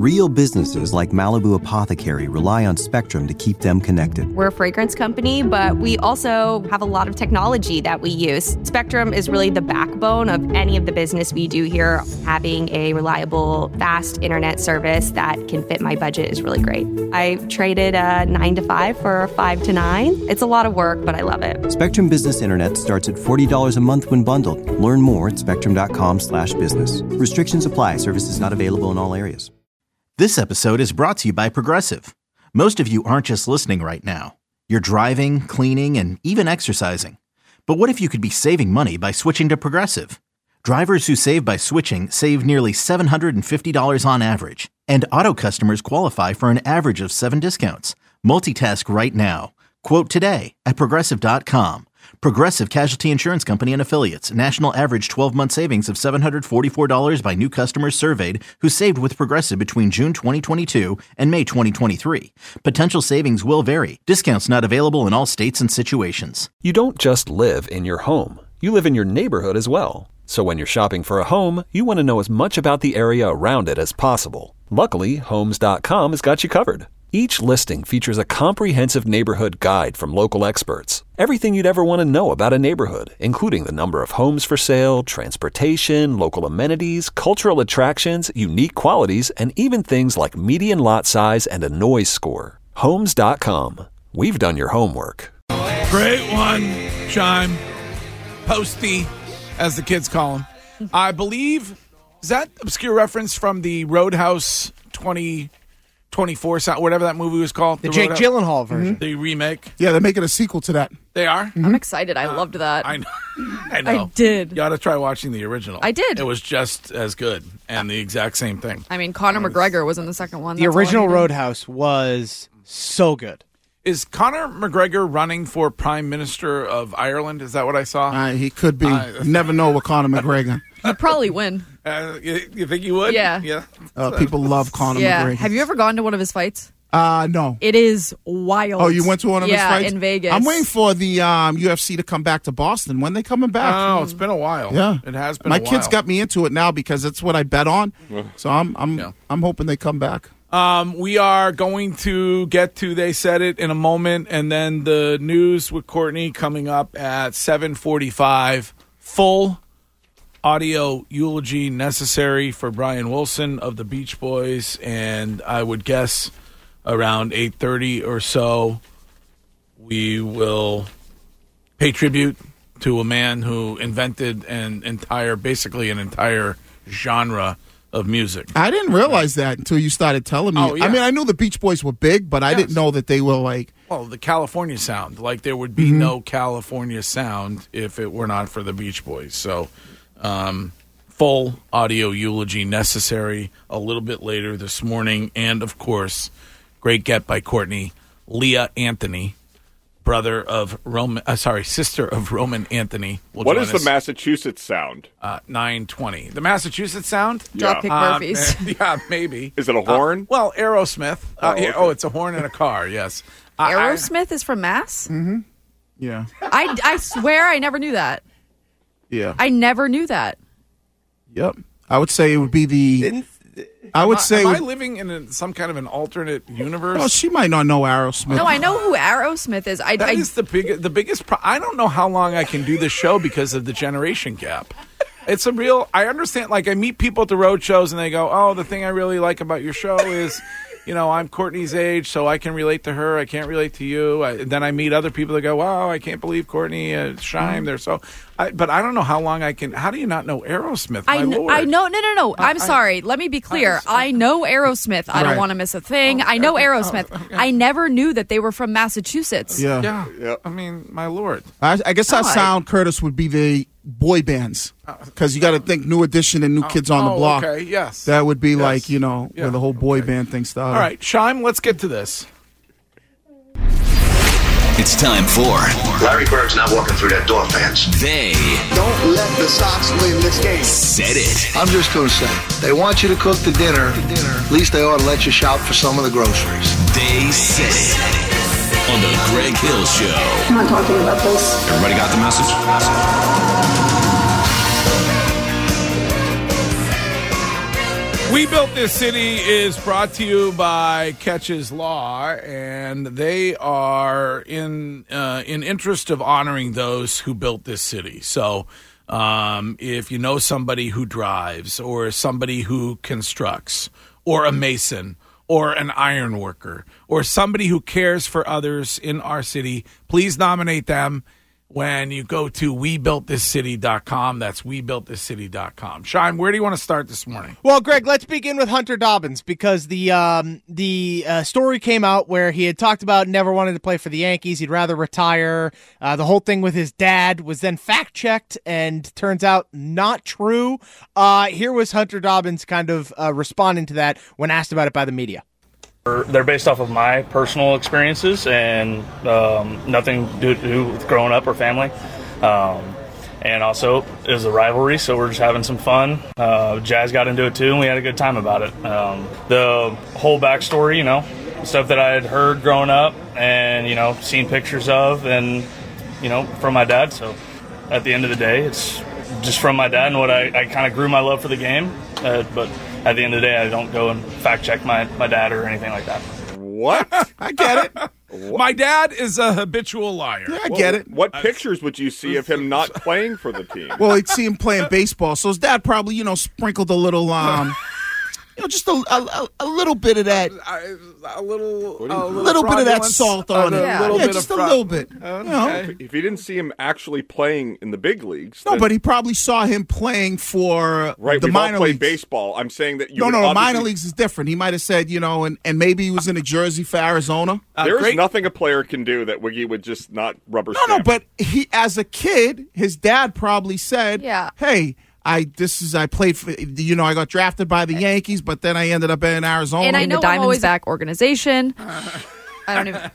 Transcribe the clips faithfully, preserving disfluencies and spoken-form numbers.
Real businesses like Malibu Apothecary rely on Spectrum to keep them connected. We're a fragrance company, but we also have a lot of technology that we use. Spectrum is really the backbone of any of the business we do here. Having a reliable, fast internet service that can fit my budget is really great. I traded a nine to five for a five to nine. It's a lot of work, but I love it. Spectrum Business Internet starts at forty dollars a month when bundled. Learn more at spectrum.com slash business. Restrictions apply. Services not available in all areas. This episode is brought to you by Progressive. Most of you aren't just listening right now. You're driving, cleaning, and even exercising. But what if you could be saving money by switching to Progressive? Drivers who save by switching save nearly seven hundred fifty dollars on average. And auto customers qualify for an average of seven discounts. Multitask right now. Quote today at Progressive dot com. Progressive Casualty Insurance Company and Affiliates. National average twelve-month savings of seven hundred forty-four dollars by new customers surveyed who saved with Progressive between June twenty twenty-two and May twenty twenty-three. Potential savings will vary. Discounts not available in all states and situations. You don't just live in your home. You live in your neighborhood as well. So when you're shopping for a home, you want to know as much about the area around it as possible. Luckily, Homes dot com has got you covered. Each listing features a comprehensive neighborhood guide from local experts. Everything you'd ever want to know about a neighborhood, including the number of homes for sale, transportation, local amenities, cultural attractions, unique qualities, and even things like median lot size and a noise score. Homes dot com. We've done your homework. Great one, Chime. Posty, as the kids call him. I believe, is that obscure reference from the Roadhouse twenty twenty-four, whatever that movie was called? The, the Jake Roadhouse. Gyllenhaal version. Mm-hmm. The remake. Yeah, they're making a sequel to that. They are? I'm excited. I uh, loved that. I know. I know. I did. You ought to try watching the original. I did. It was just as good and the exact same thing. I mean, Conor McGregor was in the second one. The That's original Roadhouse was so good. Is Conor McGregor running for Prime Minister of Ireland? Is that what I saw? Uh, he could be. Uh, you never know with Conor McGregor. He'd probably win. Uh, you, you think you would? Yeah. Yeah. Uh, people love Conor yeah. McGregor. Have you ever gone to one of his fights? Uh, no. It is wild. Oh, you went to one of yeah, his fights? in Vegas. I'm waiting for the um, U F C to come back to Boston. When they coming back? Oh, it's been a while. Yeah. It has been My a while. kids got me into it now because it's what I bet on. So I'm I'm yeah. I'm hoping they come back. Um, we are going to get to They Said It in a moment, and then the news with Courtney coming up at seven forty-five. Full audio eulogy necessary for Brian Wilson of the Beach Boys, and I would guess around eight thirty or so we will pay tribute to a man who invented an entire, basically an entire genre of music. I didn't realize that until you started telling me. Oh, yeah. I mean, I knew the Beach Boys were big, but I yes. didn't know that they were like... Well, the California sound. Like, there would be mm-hmm. no California sound if it were not for the Beach Boys. So, um, full audio eulogy necessary a little bit later this morning. And, of course, great get by Courtney, Leah Anthony, brother of Roman, uh, sorry, sister of Roman Anthony. What is the Massachusetts sound? Uh, nine twenty. The Massachusetts sound? Yeah. Dropkick uh, Murphys. Yeah, maybe. Is it a horn? Uh, well, Aerosmith. Uh, oh, yeah, okay. oh, it's a horn in a car, yes. Uh, Aerosmith I, is from Mass? Mm-hmm. Yeah. I, I swear I never knew that. Yeah. I never knew that. Yep. I would say it would be the... Didn't, I would am say... Am would, I living in a, some kind of an alternate universe? Well, she might not know Aerosmith. No, I know who Aerosmith is. I, that I, is the, big, the biggest... Pro- I don't know how long I can do this show because of the generation gap. It's a real... I understand, like, I meet people at the road shows and they go, oh, the thing I really like about your show is... You know, I'm Courtney's age, so I can relate to her. I can't relate to you. I, then I meet other people that go, wow, I can't believe Courtney, uh, Shime, they're so... I, but I don't know how long I can... How do you not know Aerosmith, my I, kn- Lord? I know... No, no, no. I'm I, sorry. Let me be clear. I, I know Aerosmith. I don't right. want to miss a thing. Oh, I know okay. Aerosmith. Oh, okay. I never knew that they were from Massachusetts. Yeah. Yeah. yeah. I mean, my Lord. I, I guess our Oh, I- sound, Curtis, would be the boy bands. Because you got to think New Edition and New Kids on oh, the Block. Okay, yes. That would be Yes. like, you know, Yeah. where the whole boy Okay. band thing started. All right, Shime, let's get to this. It's time for Larry Bird's not walking through that door, fans. They Don't let the Sox win this game. Said It. I'm just going to say, they want you to cook the dinner. At least they ought to let you shop for some of the groceries. They Said It. On the Greg Hill Show. I'm not talking about this. Everybody got the message? We Built This City is brought to you by Catches Law, and they are in uh, in interest of honoring those who built this city. So um, if you know somebody who drives, or somebody who constructs, or a mason, or an iron worker, or somebody who cares for others in our city, please nominate them when you go to we built this city dot com. That's we built this city dot com. Shime, where do you want to start this morning? Well, Greg, let's begin with Hunter Dobbins, because the um, the uh, story came out where he had talked about never wanting to play for the Yankees. He'd rather retire. Uh, the whole thing with his dad was then fact-checked and turns out not true. Uh, here was Hunter Dobbins kind of uh, responding to that when asked about it by the media. They're based off of my personal experiences and um, nothing to do with growing up or family. Um, and also, it was a rivalry, so we're just having some fun. Uh, Jazz got into it too, and we had a good time about it. Um, the whole backstory, you know, stuff that I had heard growing up and, you know, seen pictures of and, you know, from my dad. So at the end of the day, it's just from my dad and what I, I kind of grew my love for the game. Uh, but at the end of the day, I don't go and fact check my, my dad or anything like that. What? I get it. My dad is a habitual liar. Yeah, I get it. What pictures would you see of him not playing for the team? Well, he'd see him playing baseball, so his dad probably, you know, sprinkled a little, um, you know, just a, a, a little bit of that. A little, a little, little bit of that salt on it. Yeah, yeah just a fra- little bit. Okay. You know? If he didn't see him actually playing in the big leagues, no, then, but he probably saw him playing for right. the We've minor all played leagues. baseball. I'm saying that you no, would no, no. obviously- Minor leagues is different. He might have said, you know, and, and maybe he was in a jersey for Arizona. Uh, there is great. nothing a player can do that Wiggy would just not rubber No, stamp. no, but he, as a kid, his dad probably said, Yeah. "Hey, I this is I played for, you know, I got drafted by the Yankees, but then I ended up in Arizona." And I know the I'm always Diamondback organization. I don't even.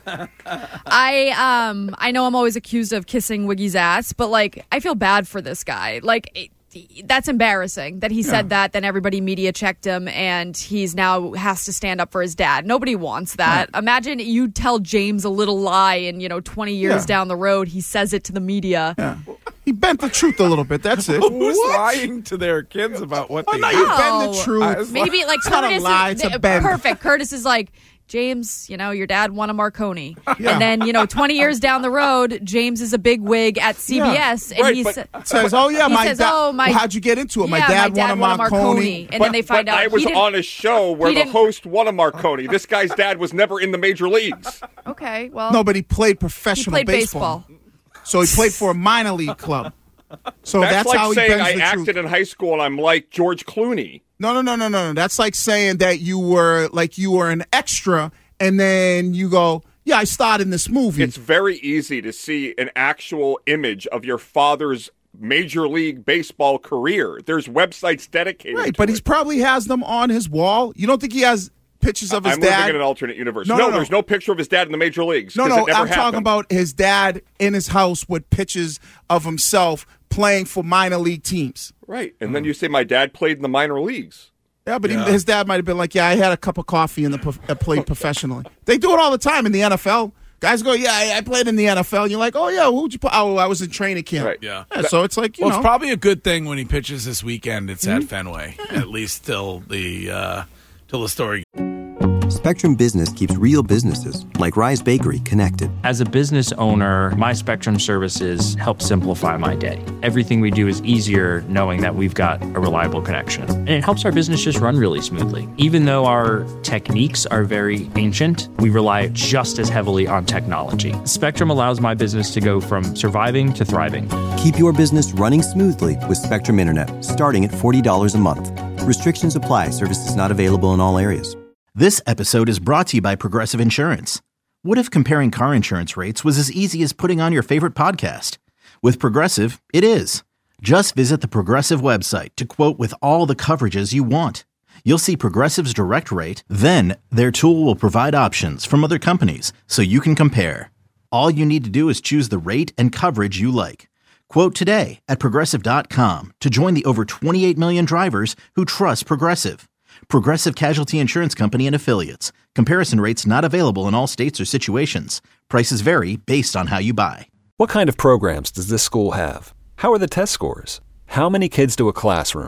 I um I know I'm always accused of kissing Wiggy's ass, but like I feel bad for this guy. Like it, that's embarrassing that he said that. Then everybody media checked him, and he's now has to stand up for his dad. Nobody wants that. Yeah. Imagine you tell James a little lie, and you know, twenty years Yeah. down the road, he says it to the media. Yeah. He bent the truth a little bit. That's it. Who's What? lying to their kids about what Oh, they no, do? you bend the Oh, truth. Maybe like It's not a Curtis lie, is it's a bend. perfect. Curtis is like, James, you know, your dad won a Marconi. Yeah. And then, you know, twenty years down the road, James is a big wig at C B S. Yeah. And Right, he but- sa- Says, "Oh yeah, he my says, dad. oh, my, well, how'd you get into it? My yeah, dad, my dad won a Marconi." And but, then they find but out I was he didn't- on a show where he the didn't- host won a Marconi. This guy's dad was never in the major leagues. Okay, well, No, but he played professional he played baseball. baseball. So he played for a minor league club. So That's, that's, like how he saying bends I the acted truth. in high school and I'm like George Clooney. No, no, no, no, no, no. That's like saying that you were like you were an extra, and then you go, "Yeah, I starred in this movie." It's very easy to see an actual image of your father's Major League Baseball career. There's websites dedicated right, to but it. he probably has them on his wall. You don't think he has pictures of his I'm dad? living in an alternate universe. No, No, no, no. there's no picture of his dad in the major leagues. No, 'cause no, it never I'm talking happened. about his dad in his house with pictures of himself playing for minor league teams. Right, and then you say my dad played in the minor leagues. Yeah, but Yeah. He, his dad might have been like, "Yeah, I had a cup of coffee and the prof- I played professionally." They do it all the time in the N F L. Guys go, "Yeah, I, I played in the N F L." You're like, "Oh yeah, who'd you play?" "Oh, I was in training camp." Right. Yeah. Yeah, so it's like, you Well, know, it's probably a good thing when he pitches this weekend. It's Mm-hmm. at Fenway, at least till the uh, till the story. Spectrum Business keeps real businesses, like Rise Bakery, connected. As a business owner, my Spectrum services help simplify my day. Everything we do is easier knowing that we've got a reliable connection. And it helps our business just run really smoothly. Even though our techniques are very ancient, we rely just as heavily on technology. Spectrum allows my business to go from surviving to thriving. Keep your business running smoothly with Spectrum Internet, starting at forty dollars a month. Restrictions apply. Services not available in all areas. This episode is brought to you by Progressive Insurance. What if comparing car insurance rates was as easy as putting on your favorite podcast? With Progressive, it is. Just visit the Progressive website to quote with all the coverages you want. You'll see Progressive's direct rate, then their tool will provide options from other companies so you can compare. All you need to do is choose the rate and coverage you like. Quote today at Progressive dot com to join the over twenty-eight million drivers who trust Progressive. Progressive Casualty Insurance Company and Affiliates. Comparison rates not available in all states or situations. Prices vary based on how you buy. What kind of programs does this school have? How are the test scores? How many kids to a classroom?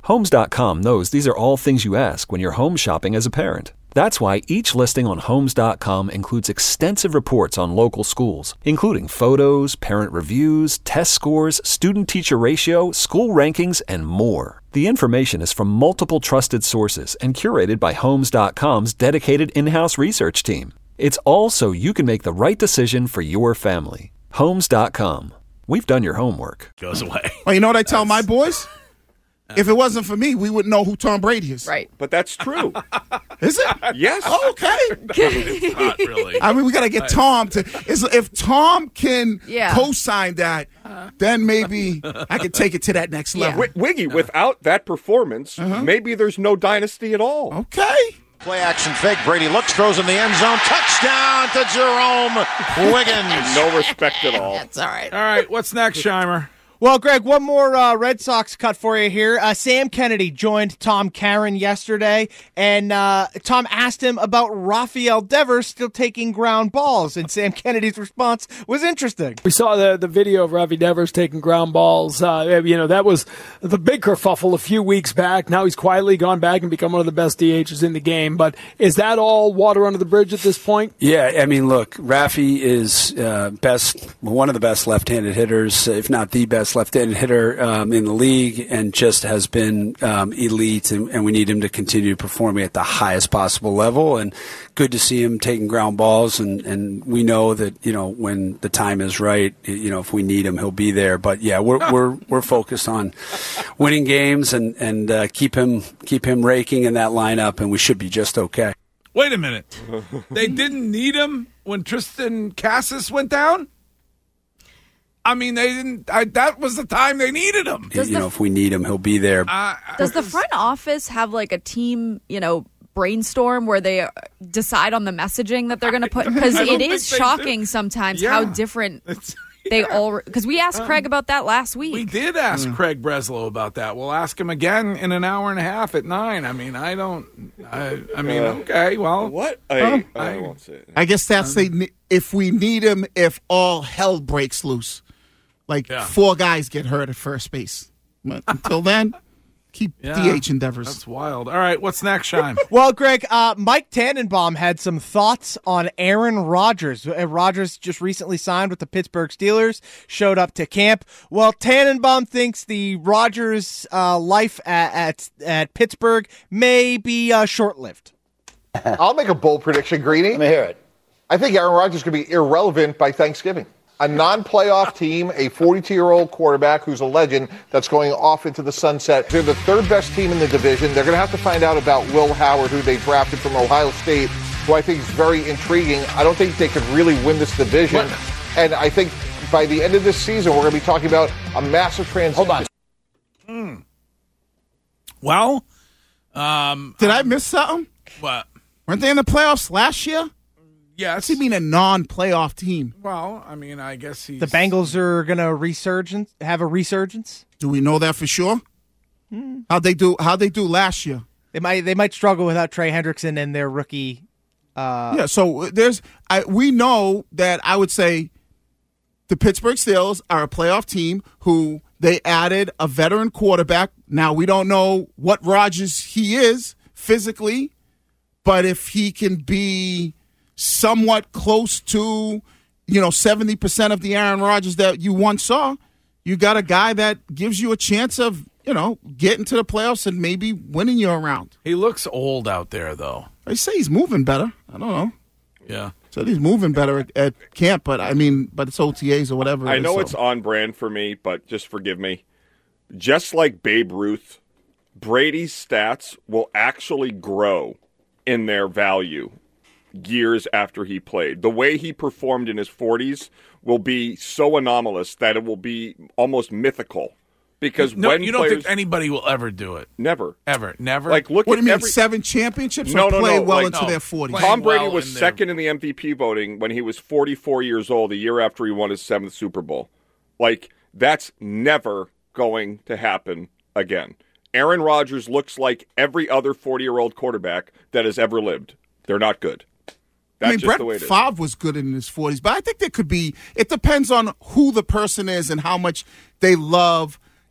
Homes dot com knows these are all things you ask when you're home shopping as a parent. That's why each listing on Homes dot com includes extensive reports on local schools, including photos, parent reviews, test scores, student-teacher ratio, school rankings, and more. The information is from multiple trusted sources and curated by Homes dot com's dedicated in-house research team. It's all so you can make the right decision for your family. Homes dot com. We've done your homework. Goes away. Well, you know what I tell my boys? If it wasn't for me, we wouldn't know who Tom Brady is. Right. But that's true. Is it? Yes. Oh, okay. It's not really. I mean, we got to get Tom to. Is, if Tom can Yeah. co-sign that, then maybe I could take it to that next level. Wi- Wiggy, without that performance, maybe there's no dynasty at all. Okay. Play action fake. Brady looks, throws in the end zone. Touchdown to Jerome Wiggins. No respect at all. That's all right. All right, what's next, Shimer? Well, Greg, one more uh, Red Sox cut for you here. Uh, Sam Kennedy joined Tom Caron yesterday, and uh, Tom asked him about Rafael Devers still taking ground balls, and Sam Kennedy's response was interesting. We saw the, the video of Rafi Devers taking ground balls. Uh, you know, that was the big kerfuffle a few weeks back. Now he's quietly gone back and become one of the best D Hs in the game. But is that all water under the bridge at this point? Yeah, I mean, look, Rafi is uh, best, one of the best left-handed hitters, if not the best left-handed hitter um, in the league, and just has been um, elite, and, and we need him to continue performing at the highest possible level. And good to see him taking ground balls, and, and we know that, you know, when the time is right, you know, if we need him, he'll be there. But yeah, we're we're we're focused on winning games and and uh, keep him keep him raking in that lineup, and we should be just okay. Wait a minute. They didn't need him when Tristan Cassis went down? I mean, they didn't. I, that was the time they needed him. You know, if we need him, he'll be there. Uh, Does the front office have like a team, you know, brainstorm where they decide on the messaging that they're going to put? Because it is shocking sometimes Yeah. how different they all. Because we asked Craig about that last week. We did ask Craig Breslow about that. We'll ask him again in an hour and a half at nine. I mean, I don't. I, I mean, Uh, okay, well, what? I, I, I, I won't say it. I guess that's the if we need him if all hell breaks loose. Like Yeah. four guys get hurt at first base. But until then, keep Yeah, D H endeavors. That's wild. All right, what's next, Shime? Well, Greg, uh, Mike Tannenbaum had some thoughts on Aaron Rodgers. Uh, Rodgers just recently signed with the Pittsburgh Steelers, showed up to camp. Well, Tannenbaum thinks the Rodgers uh, life at, at at Pittsburgh may be uh, short-lived. I'll make a bold prediction, Greeny. Let me hear it. I think Aaron Rodgers is going to be irrelevant by Thanksgiving. A non-playoff team, a forty-two-year-old quarterback who's a legend that's going off into the sunset. They're the third best team in the division. They're going to have to find out about Will Howard, who they drafted from Ohio State, who I think is very intriguing. I don't think they could really win this division. What? And I think by the end of this season, we're going to be talking about a massive transition. Hold Hmm. on. Well, um, Did I miss something? What? Weren't they in the playoffs last year? Yes. What's he mean a non-playoff team? Well, I mean, I guess he's... The Bengals are going to resurgence, have a resurgence. Do we know that for sure? Hmm. How'd they do? How'd they do last year? They might they might struggle without Trey Hendrickson and their rookie. Uh, yeah. So there's I, we know that I would say the Pittsburgh Steelers are a playoff team who they added a veteran quarterback. Now we don't know what Rodgers he is physically, but if he can be somewhat close to, you know, seventy percent of the Aaron Rodgers that you once saw, you got a guy that gives you a chance of, you know, getting to the playoffs and maybe winning you around. He looks old out there, though. They say he's moving better. I don't know. Yeah. So he's moving better at, at camp, but I mean, but it's O T As or whatever. I it is, know so. it's on brand for me, but just forgive me. Just like Babe Ruth, Brady's stats will actually grow in their value years after he played. The way he performed in his forties will be so anomalous that it will be almost mythical. Because no, when you don't players, think anybody will ever do it. Never. Ever. Never? Like, look what at do you mean, every, seven championships no, or no, play no, well like, into no. their forties? Tom Brady well was in second in the M V P voting when he was forty-four years old, the year after he won his seventh Super Bowl. Like, that's never going to happen again. Aaron Rodgers looks like every other forty-year-old quarterback that has ever lived. They're not good. That's I mean, just Brett the way it is. Favre was good in his forties, but I think there could be, it depends on who the person is and how much they love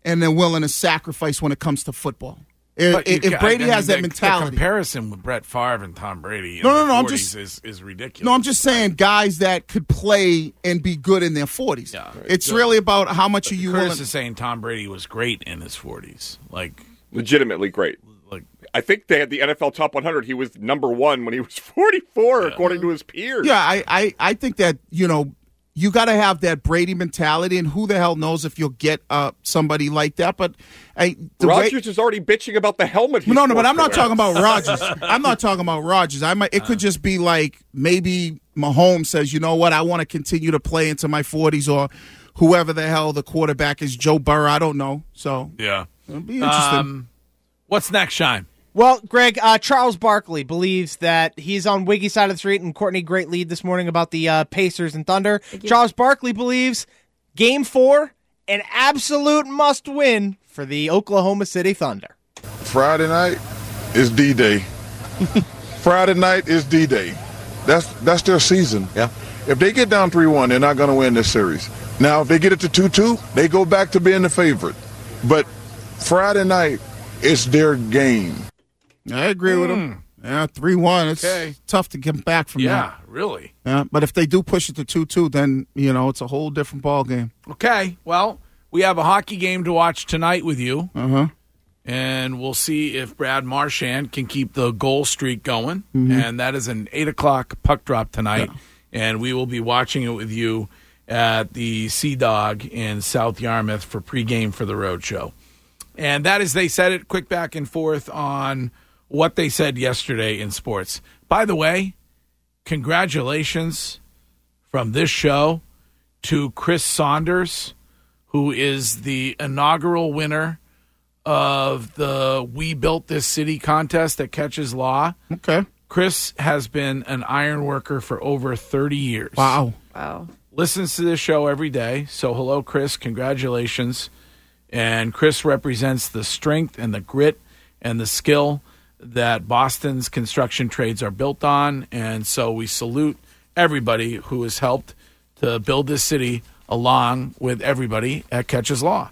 and they're willing to sacrifice when it comes to football. If, if ca- Brady I mean, has that the, mentality. The comparison with Brett Favre and Tom Brady in No, no, their no, I'm forties just- is, is ridiculous. No, I'm just saying guys that could play and be good in their forties. Yeah. It's So- really about how much are you Curtis willing. is saying Tom Brady was great in his forties. Like, legitimately great. Like, I think they had the N F L Top one hundred. He was number one when he was forty-four, Yeah. according to his peers. Yeah, I, I, I think that, you know, you got to have that Brady mentality, and who the hell knows if you'll get uh, somebody like that. But I, the way- Rodgers is already bitching about the helmet. He's no, no, but I'm not forced to talking wear. about Rodgers. I'm not talking about Rodgers. I might. It could just be like maybe Mahomes says, you know what, I want to continue to play into my forties, or whoever the hell the quarterback is, Joe Burrow. I don't know. So yeah, it'll be interesting. Um, what's next, Shine? Well, Greg, uh, Charles Barkley believes that he's on Wiggy's side of the street, and Courtney, great lead this morning about the uh, Pacers and Thunder. Charles Barkley believes Game four, an absolute must-win for the Oklahoma City Thunder. Friday night is D-Day. Friday night is D-Day. That's that's their season. Yeah. If they get down three one, they're not going to win this series. Now, if they get it to two two, they go back to being the favorite. But Friday night is their game. I agree with him. Yeah, three one. It's Okay. tough to get back from Yeah, that. really. Yeah, but if they do push it to two two, then, you know, it's a whole different ball game. Okay, well, we have a hockey game to watch tonight with you, Uh-huh. and we'll see if Brad Marchand can keep the goal streak going. Mhm. And that is an eight o'clock puck drop tonight, and we will be watching it with you at the Sea Dog in South Yarmouth for pregame for the road show. And that is, they said it, quick back and forth on what they said yesterday in sports. By the way, congratulations from this show to Chris Saunders, who is the inaugural winner of the We Built This City contest at Catches Law. Okay. Chris has been an iron worker for over thirty years. Wow. Wow. Listens to this show every day. So hello, Chris. Congratulations. And Chris represents the strength and the grit and the skill that Boston's construction trades are built on. And so we salute everybody who has helped to build this city along with everybody at Catches Law.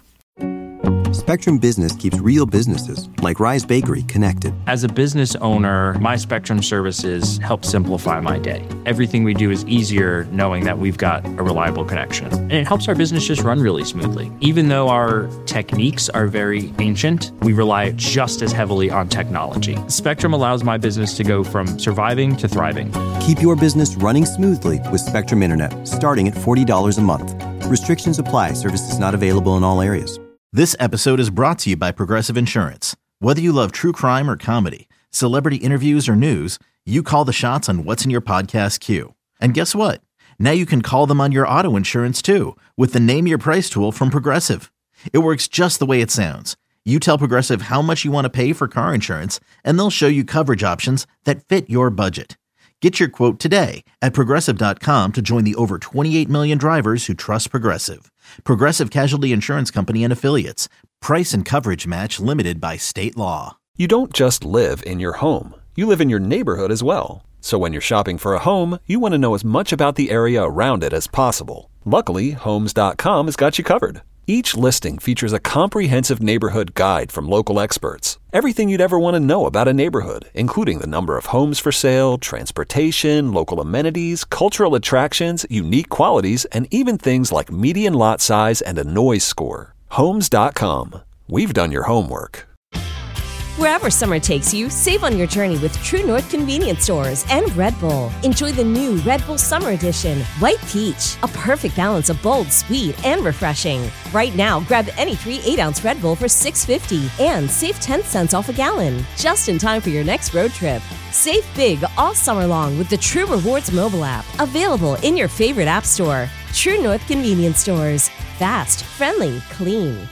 Spectrum Business keeps real businesses, like Rise Bakery, connected. As a business owner, my Spectrum services help simplify my day. Everything we do is easier knowing that we've got a reliable connection. And it helps our business just run really smoothly. Even though our techniques are very ancient, we rely just as heavily on technology. Spectrum allows my business to go from surviving to thriving. Keep your business running smoothly with Spectrum Internet, starting at forty dollars a month. Restrictions apply. Services not available in all areas. This episode is brought to you by Progressive Insurance. Whether you love true crime or comedy, celebrity interviews or news, you call the shots on what's in your podcast queue. And guess what? Now you can call them on your auto insurance too with the Name Your Price tool from Progressive. It works just the way it sounds. You tell Progressive how much you want to pay for car insurance, and they'll show you coverage options that fit your budget. Get your quote today at Progressive dot com to join the over twenty-eight million drivers who trust Progressive. Progressive Casualty Insurance Company and Affiliates. Price and coverage match limited by state law. You don't just live in your home. You live in your neighborhood as well. So when you're shopping for a home, you want to know as much about the area around it as possible. Luckily, Homes dot com has got you covered. Each listing features a comprehensive neighborhood guide from local experts. Everything you'd ever want to know about a neighborhood, including the number of homes for sale, transportation, local amenities, cultural attractions, unique qualities, and even things like median lot size and a noise score. Homes dot com. We've done your homework. Wherever summer takes you, save on your journey with True North Convenience Stores and Red Bull. Enjoy the new Red Bull Summer Edition, White Peach, a perfect balance of bold, sweet, and refreshing. Right now, grab any three eight-ounce Red Bull for six fifty and save ten cents off a gallon, just in time for your next road trip. Save big all summer long with the True Rewards mobile app, available in your favorite app store. True North Convenience Stores. Fast, friendly, clean.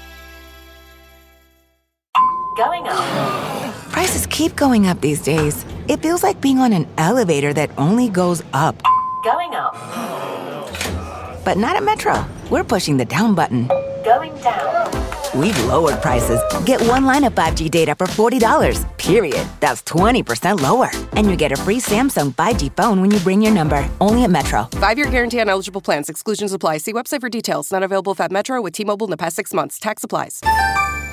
Going up. Prices keep going up these days. It feels like being on an elevator that only goes up. Going up. But not at Metro. We're pushing the down button. Going down. we've lowered prices. Get one line of five G data for forty dollars, period. That's twenty percent lower. And you get a free Samsung five G phone when you bring your number. Only at Metro. Five-year guarantee on eligible plans. Exclusions apply. See website for details. Not available at Metro with T-Mobile in the past six months. Tax applies.